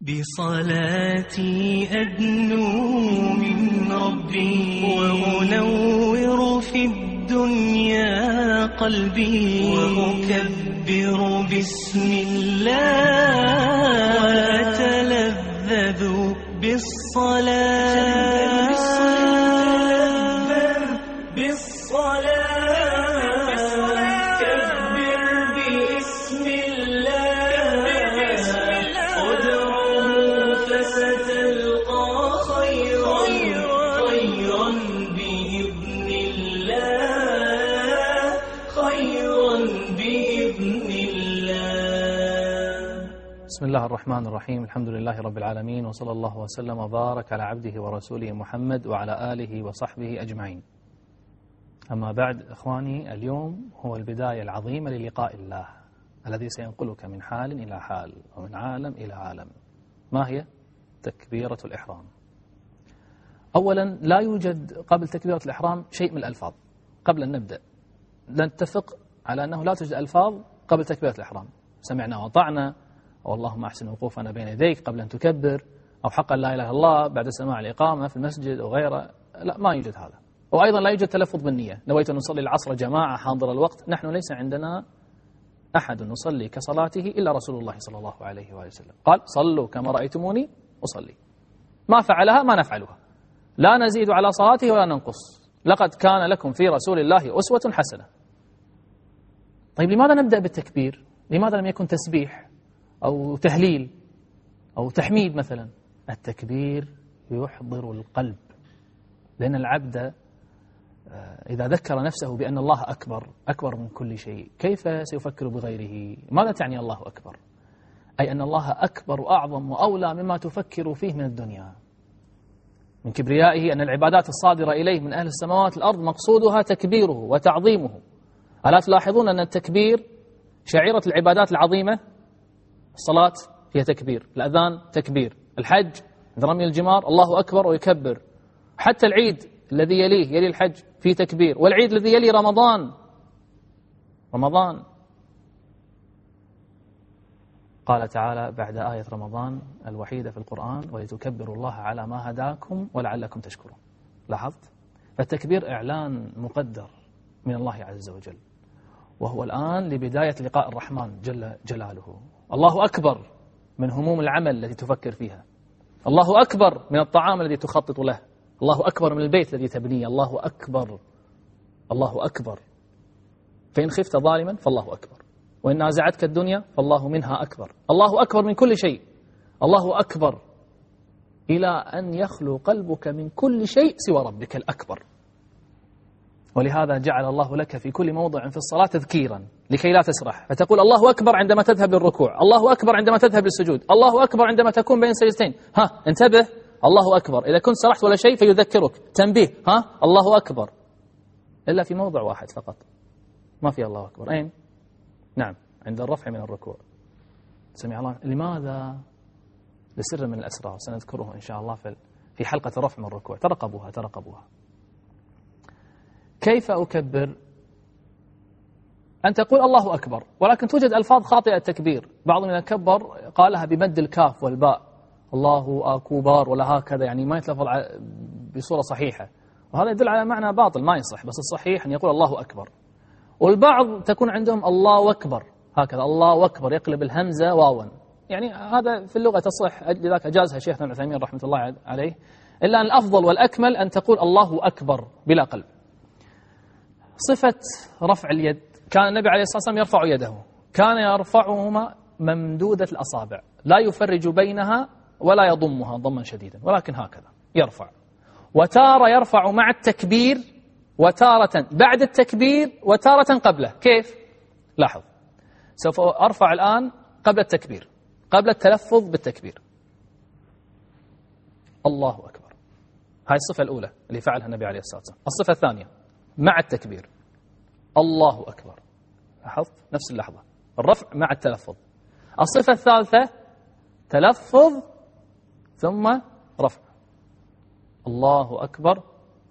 بصلاتي أدنو من ربي وأنور في الدنيا قلبي وأكبر بسم الله وأتلذذ بالصلاة كبر باسم الله ادعوه فستلقى خيرا بإذن الله بإذن الله. بسم الله الرحمن الرحيم. الحمد لله رب العالمين، وصلى الله وسلم وبارك على عبده ورسوله محمد وعلى آله وصحبه أجمعين. أما بعد إخواني، اليوم هو البداية العظيمة للقاء الله الذي سينقلك من حال إلى حال ومن عالم إلى عالم. ما هي؟ تكبيرة الإحرام. أولا، لا يوجد قبل تكبيرة الإحرام شيء من الألفاظ. قبل أن نبدأ نتفق على أنه لا توجد ألفاظ قبل تكبيرة الإحرام. سمعنا وأطعنا، أو اللهم أحسن وقوفنا بين يديك قبل أن تكبر، أو حقا لا إله إلا الله بعد سماع الإقامة في المسجد أو غيره. لا، ما يوجد هذا. وأيضا لا يوجد تلفظ بالنية. نويت أن نصلي العصر جماعة حاضر الوقت. نحن ليس عندنا أحد نصلي كصلاته إلا رسول الله صلى الله عليه وآله وسلم. قال: صلوا كما رأيتموني أصلي. ما فعلها ما نفعلها، لا نزيد على صلاته ولا ننقص. لقد كان لكم في رسول الله أسوة حسنة. طيب، لماذا نبدأ بالتكبير؟ لماذا لم يكن تسبيح أو تهليل أو تحميد مثلا؟ التكبير يحضر القلب، لأن العبد إذا ذكر نفسه بأن الله أكبر من كل شيء، كيف سيفكر بغيره؟ ماذا تعني الله أكبر؟ أي أن الله أكبر وأعظم وأولى مما تفكر فيه من الدنيا. من كبريائه أن العبادات الصادرة إليه من أهل السماوات والأرض مقصودها تكبيره وتعظيمه. ألا تلاحظون أن التكبير شعيرة العبادات العظيمة؟ الصلاة هي تكبير، الأذان تكبير، الحج عند رمي الجمار الله أكبر ويكبر. حتى العيد الذي يلي الحج فيه تكبير، والعيد الذي يلي رمضان. قال تعالى بعد آية رمضان الوحيدة في القرآن: ولتكبروا الله على ما هداكم ولعلكم تشكرون. لاحظت؟ فالتكبير إعلان مقدر من الله عز وجل، وهو الآن لبداية لقاء الرحمن جل جلاله. الله أكبر من هموم العمل التي تفكر فيها، الله أكبر من الطعام الذي تخطط له، الله أكبر من البيت الذي تبنيه، الله أكبر. فإن خفت ظالما فالله أكبر، وإن نازعتك الدنيا فالله منها أكبر. الله أكبر من كل شيء، الله أكبر إلى أن يخلو قلبك من كل شيء سوى ربك الأكبر. ولهذا جعل الله لك في كل موضع في الصلاة تذكيرا لكي لا تسرح، فتقول الله أكبر عندما تذهب للركوع، الله أكبر عندما تذهب للسجود، الله أكبر عندما تكون بين سجدتين. انتبه، الله أكبر. إذا كنت سرحت ولا شيء فيذكرك، تنبيه، الله أكبر. إلا في موضع واحد فقط ما في الله أكبر. أين؟ نعم، عند الرفع من الركوع. سمع الله. لماذا؟ لسر من الأسرار سنذكره إن شاء الله في حلقة الرفع من الركوع. ترقبوها. كيف أكبر؟ أن تقول الله أكبر، ولكن توجد ألفاظ خاطئة التكبير. بعضهم إذا كبر قالها بمد الكاف والباء، الله أكبر، ولا هكذا، يعني ما يتلفظ بصورة صحيحة، وهذا يدل على معنى باطل ما يصح. بس الصحيح أن يقول الله أكبر. والبعض تكون عندهم الله أكبر هكذا، الله أكبر، يقلب الهمزة واوا. يعني هذا في اللغة تصح، لذلك أجازها شيخنا ابن عثيمين رحمة الله عليه. إلا أن الأفضل والأكمل أن تقول الله أكبر بلا قلب. صفة رفع اليد، كان النبي عليه الصلاة والسلام يرفع يده، كان يرفعهما ممدودة الأصابع، لا يفرج بينها ولا يضمها ضما شديدا، ولكن هكذا يرفع. وتارة يرفع مع التكبير، وتارة بعد التكبير، وتارة قبله. كيف؟ لاحظ، سوف أرفع الآن قبل التكبير، قبل التلفظ بالتكبير، الله أكبر. هاي الصفة الأولى اللي فعلها النبي عليه الصلاة والسلام. الصفة الثانية مع التكبير، الله أكبر. لاحظت؟ نفس اللحظة، الرفع مع التلفظ. الصفة الثالثة تلفظ ثم رفع، الله أكبر.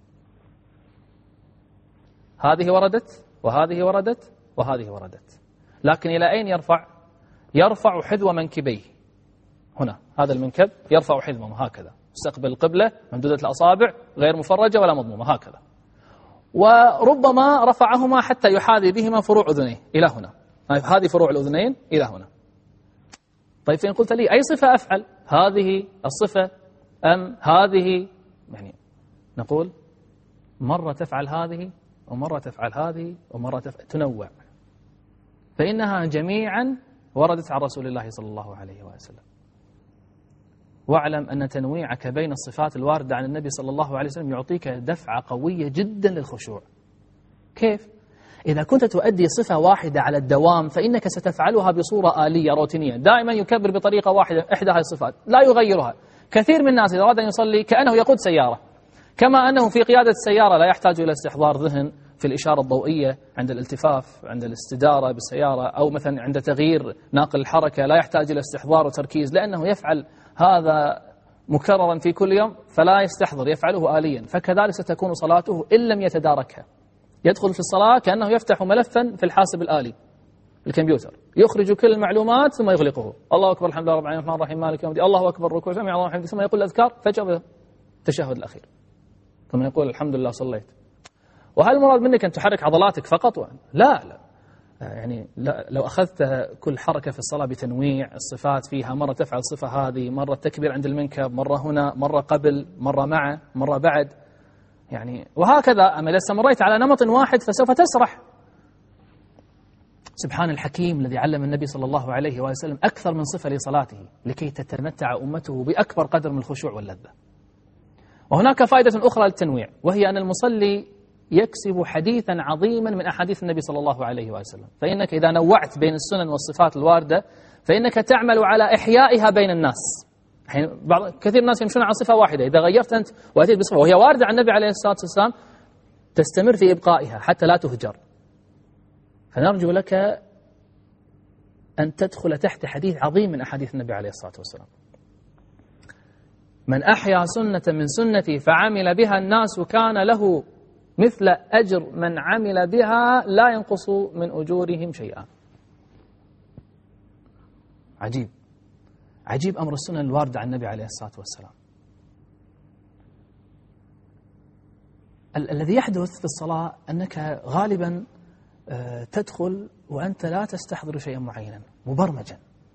هذه وردت وهذه وردت وهذه وردت، لكن إلى أين يرفع؟ يرفع حذو منكبيه هنا هذا المنكب يرفع حذمه هكذا، مستقبل القبلة، ممدودة الأصابع، غير مفرجة ولا مضمومة هكذا، وربما رفعهما حتى يحاذي بهما فروع أذنيه إلى هنا، هذه فروع الأذنين إلى هنا. طيب فإن قلت لي أي صفة أفعل، هذه الصفة أم هذه؟ يعني نقول مرة تفعل هذه ومرة تفعل هذه ومرة تنوع، فإنها جميعا وردت عن رسول الله صلى الله عليه وسلم. واعلم أن تنويعك بين الصفات الواردة عن النبي صلى الله عليه وسلم يعطيك دفعة قوية جدا للخشوع. كيف؟ إذا كنت تؤدي صفة واحدة على الدوام فإنك ستفعلها بصورة آلية روتينية، دائما يكبر بطريقة واحدة إحدى هذه الصفات لا يغيرها. كثير من الناس إذا أراد أن يصلي كأنه يقود سيارة، كما أنه في قيادة السيارة لا يحتاج إلى استحضار ذهن في الإشارة الضوئية عند الالتفاف، عند الاستدارة بالسيارة، أو مثلا عند تغيير ناقل الحركة لا يحتاج إلى استحضار وتركيز، لأنه يفعل هذا مكررا في كل يوم فلا يستحضر، يفعله آليا. فكذلك ستكون صلاته إن لم يتداركها. يدخل في الصلاة كأنه يفتح ملفا في الحاسب الآلي الكمبيوتر، يخرج كل المعلومات ثم يغلقه. الله أكبر، الحمد لله رب العالمين، الرحمن الرحيم، مالك يوم الدين، الله أكبر، ركوع، سمع الله الحمد، ثم يقول الأذكار، فجأة التشهد الأخير، ثم يقول الحمد لله صليت. وهل المراد منك أن تحرك عضلاتك فقط؟ لا يعني لا، لو أخذت كل حركة في الصلاة بتنويع الصفات فيها، مرة تفعل الصفة هذه، مرة تكبير عند المنكب، مرة هنا، مرة قبل، مرة مع، مرة بعد، يعني وهكذا. أما إذا استمريت على نمط واحد فسوف تسرح. سبحان الحكيم الذي علم النبي صلى الله عليه وسلم أكثر من صفة لصلاته لكي تتمتع أمته بأكبر قدر من الخشوع واللذة. وهناك فائدة أخرى للتنويع، وهي أن المصلي يكسب حديثا عظيما من أحاديث النبي صلى الله عليه وسلم. فإنك إذا نوعت بين السنن والصفات الواردة فإنك تعمل على إحيائها بين الناس. كثير الناس يمشون على صفة واحدة، إذا غيرت أنت وأتيت بصفة وهي واردة عن النبي عليه الصلاة والسلام تستمر في إبقائها حتى لا تهجر. فنرجو لك أن تدخل تحت حديث عظيم من أحاديث النبي عليه الصلاة والسلام: من أحيا سنة من سنتي فعمل بها الناس كان له مثل أجر من عمل بها لا ينقص من أجورهم شيئا. عجيب عجيب أمر السنن الواردة عن النبي عليه الصلاة والسلام. الذي يحدث في الصلاة أنك غالبا تدخل وأنت لا تستحضر شيئا معينا مبرمجا.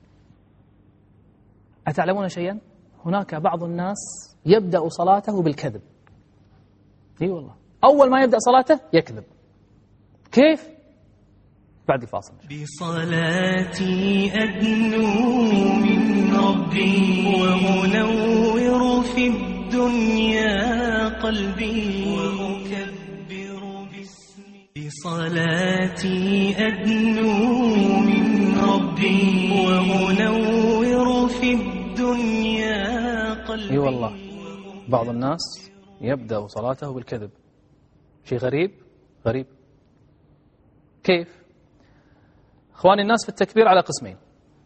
أتعلمون شيئا؟ هناك بعض الناس يبدأ صلاته بالكذب. اي والله، أول ما يبدأ صلاته يكذب. كيف؟ بعد الفاصل. بصلاتي أدنو من ربي وأنور في الدنيا قلبي وأكبر باسمي. بصلاتي أدنو من ربي وأنور في الدنيا قلبي. اي والله، بعض الناس يبدأ صلاته بالكذب. شيء غريب. كيف؟ اخواني، الناس في التكبير على قسمين: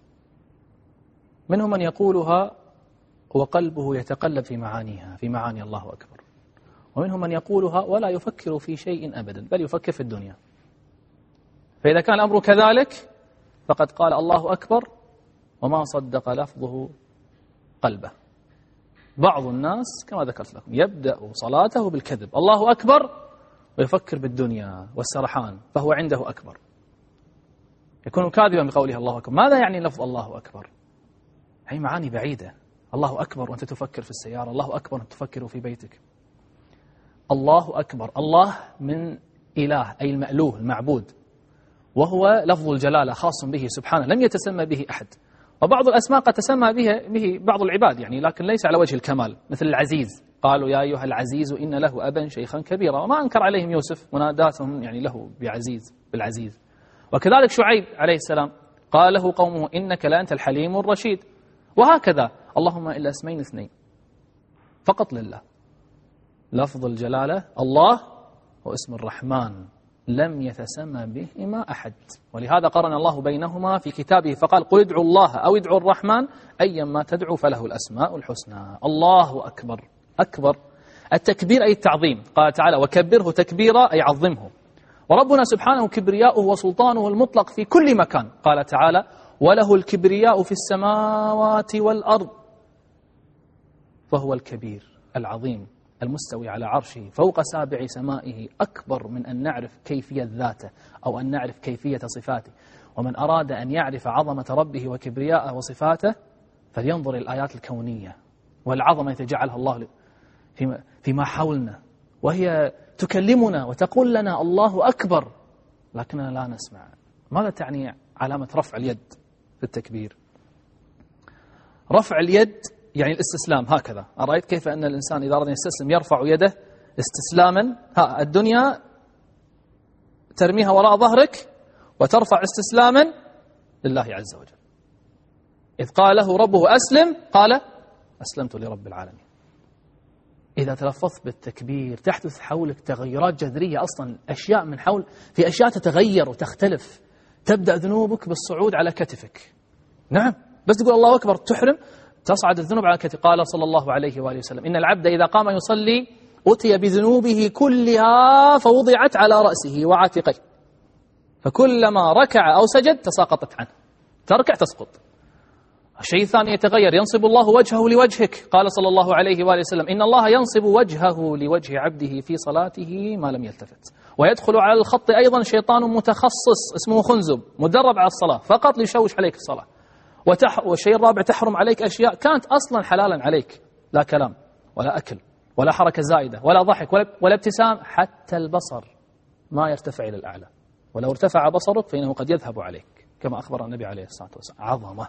منهم من يقولها وقلبه يتقلب في معانيها، في معاني الله أكبر، ومنهم من يقولها ولا يفكر في شيء أبدا بل يفكر في الدنيا. فإذا كان الأمر كذلك فقد قال الله أكبر وما صدق لفظه قلبه. بعض الناس كما ذكرت لكم يبدأ صلاته بالكذب، الله أكبر، ويفكر بالدنيا والسرحان، فهو عنده أكبر، يكون كاذبا بقوله الله أكبر. ماذا يعني لفظ الله أكبر؟ هي معاني بعيدة. الله أكبر وأنت تفكر في السيارة، الله أكبر وأنت تفكر في بيتك. الله أكبر، الله من إله أي المألوه المعبود، وهو لفظ الجلالة خاص به سبحانه لم يتسمى به أحد. وبعض الأسماء قد تسمى به بعض العباد يعني، لكن ليس على وجه الكمال، مثل العزيز، قالوا يا أيها العزيز إن له أبا شيخا كبيرا، وما أنكر عليهم يوسف مناداتهم يعني له بالعزيز. وكذلك شعيب عليه السلام قال له قومه إنك لأنت الحليم الرشيد. وهكذا اللهم إلا اسمين اثنين فقط لله، لفظ الجلالة الله واسم الرحمن لم يتسمى بهما أحد، ولهذا قرن الله بينهما في كتابه فقال قل ادعوا الله أو ادعوا الرحمن أيما تدعوا فله الأسماء الحسنى. الله أكبر. أكبر التكبير أي التعظيم، قال تعالى وكبره تكبيرا أي عظمه. وربنا سبحانه كبرياؤه وسلطانه المطلق في كل مكان، قال تعالى وله الكبرياء في السماوات والأرض فهو الكبير العظيم المستوي على عرشه فوق سابع سمائه، أكبر من أن نعرف كيفية ذاته أو أن نعرف كيفية صفاته. ومن أراد أن يعرف عظمة ربه وكبرياءه وصفاته فلينظر إلى الآيات الكونية والعظمة التي جعلها الله فيما حولنا، وهي تكلمنا وتقول لنا الله أكبر، لكننا لا نسمع. ماذا تعني علامة رفع اليد في التكبير؟ رفع اليد يعني الاستسلام، هكذا. أرأيت كيف أن الإنسان إذا أراد أن يستسلم يرفع يده استسلاما. الدنيا ترميها وراء ظهرك وترفع استسلاما لله عز وجل. إذ قال له ربه أسلم قال أسلمت لرب العالمين. إذا تلفظت بالتكبير تحدث حولك تغيرات جذرية. أصلا أشياء من حول، في أشياء تتغير وتختلف. تبدأ ذنوبك بالصعود على كتفك. نعم، بس تقول الله أكبر تحرم تصعد الذنوب على كتفك. قال صلى الله عليه وآله وسلم إن العبد إذا قام يصلي أتي بذنوبه كلها فوضعت على رأسه وعاتقيه، فكلما ركع أو سجد تساقطت عنه. تركع تسقط. الشيء الثاني يتغير، ينصب الله وجهه لوجهك. قال صلى الله عليه وآله وسلم إن الله ينصب وجهه لوجه عبده في صلاته ما لم يلتفت. ويدخل على الخط أيضا شيطان متخصص اسمه خنزب مدرب على الصلاة فقط ليشوش عليك الصلاة. والشيء الرابع تحرم عليك أشياء كانت أصلا حلالا عليك، لا كلام ولا أكل ولا حركة زائدة ولا ضحك ولا ابتسام، حتى البصر ما يرتفع إلى الأعلى، ولو ارتفع بصرك فإنه قد يذهب عليك، كما أخبر النبي عليه الصلاة والسلام. عظمة.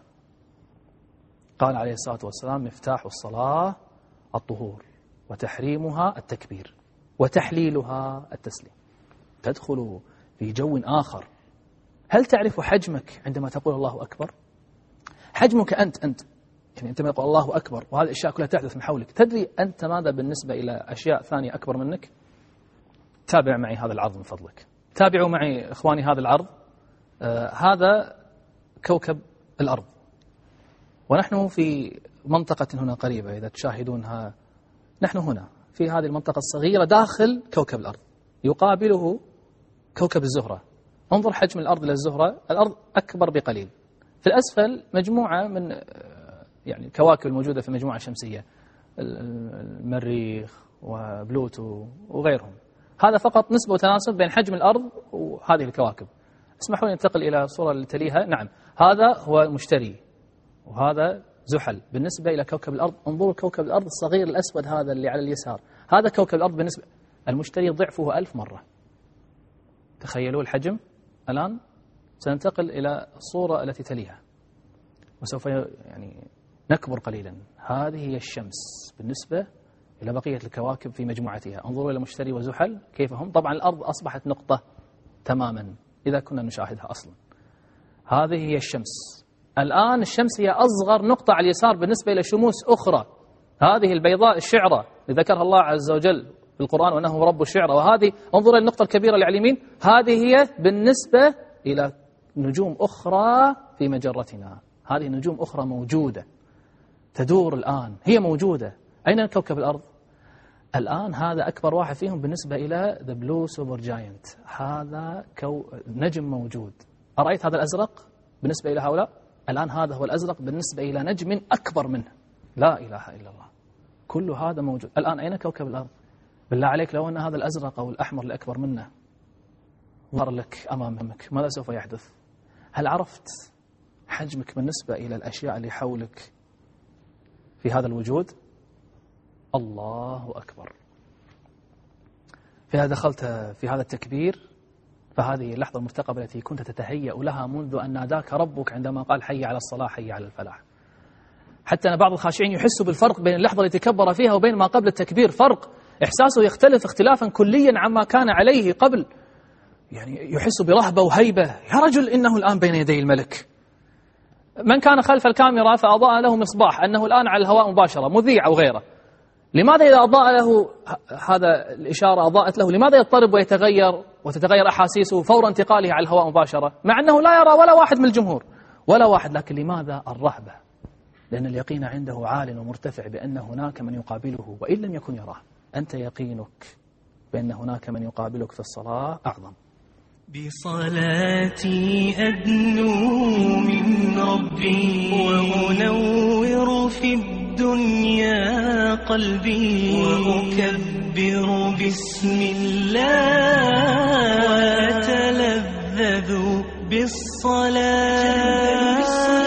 قال عليه الصلاة والسلام مفتاح الصلاة الطهور، وتحريمها التكبير، وتحليلها التسليم. تدخل في جو آخر. هل تعرف حجمك عندما تقول الله أكبر؟ حجمك أنت يعني أنت ما يقول الله أكبر وهذه الأشياء كلها تحدث من حولك، تدري أنت ماذا بالنسبة إلى أشياء ثانية أكبر منك؟ تابع معي هذا العرض من فضلك. تابعوا معي إخواني هذا العرض. هذا كوكب الأرض، ونحن في منطقة هنا قريبة إذا تشاهدونها. نحن هنا في هذه المنطقة الصغيرة داخل كوكب الأرض، يقابله كوكب الزهرة. انظر حجم الأرض إلى الزهرة، الأرض أكبر بقليل. في الأسفل مجموعة من يعني الكواكب الموجودة في المجموعة الشمسية، المريخ وبلوتو وغيرهم. هذا فقط نسبة وتناسب بين حجم الأرض وهذه الكواكب. اسمحوا لي ننتقل إلى الصورة اللي تليها. نعم، هذا هو المشتري وهذا زحل بالنسبة إلى كوكب الأرض. انظروا كوكب الأرض الصغير الأسود هذا اللي على اليسار، هذا كوكب الأرض بالنسبة المشتري ضعفه 1000 مرة. تخيلوا الحجم. الآن سننتقل إلى الصورة التي تليها وسوف يعني نكبر قليلا. هذه هي الشمس بالنسبة إلى بقية الكواكب في مجموعتها. انظروا إلى مشتري وزحل كيف هم. طبعا الأرض أصبحت نقطة تماما إذا كنا نشاهدها أصلا. هذه هي الشمس. الآن الشمس هي أصغر نقطة على اليسار بالنسبة إلى شموس أخرى. هذه البيضاء الشعرة ذكرها الله عز وجل في القرآن وأنه رب الشعرة. وهذه انظر النقطة الكبيرة اللي على اليمين، هذه هي بالنسبة إلى نجوم أخرى في مجرتنا. هذه نجوم أخرى موجودة تدور الآن، هي موجودة. أين كوكب الأرض؟ الآن هذا أكبر واحد فيهم بالنسبة إلى The Blue Supergiant. هذا نجم موجود. أرأيت هذا الأزرق بالنسبة إلى هؤلاء؟ الآن هذا هو الأزرق بالنسبة إلى نجم أكبر منه. لا إله إلا الله. كل هذا موجود. الآن أين كوكب الأرض؟ بالله عليك لو أن هذا الأزرق أو الأحمر اللي أكبر منه ظهر لك أمامك، ماذا سوف يحدث؟ هل عرفت حجمك بالنسبة إلى الأشياء اللي حولك في هذا الوجود؟ الله أكبر. فإذا دخلت في هذا التكبير فهذه اللحظة المرتقبة التي كنت تتهيأ لها منذ أن ناداك ربك عندما قال حي على الصلاة حي على الفلاح. حتى أن بعض الخاشعين يحسوا بالفرق بين اللحظة التي كبر فيها وبين ما قبل التكبير. فرق إحساسه يختلف اختلافا كليا عما كان عليه قبل. يعني يحس برهبة وهيبة. يا رجل إنه الآن بين يدي الملك. من كان خلف الكاميرا فأضاء له مصباح أنه الآن على الهواء مباشرة، مذيع أو غيره. لماذا إذا أضاء له هذا الإشارة أضاءت له، لماذا يضطرب ويتغير وتتغير أحاسيسه فور انتقاله على الهواء مباشرة، مع أنه لا يرى ولا واحد من الجمهور ولا واحد؟ لكن لماذا الرهبة؟ لأن اليقين عنده عال ومرتفع بأن هناك من يقابله وإن لم يكن يراه. أنت يقينك بأن هناك من يقابلك في الصلاة أعظم. بصلاتي أدنو من ربي وأنور في الدنيا قلبي وأكبر بسم الله وأتلذذ بالصلاة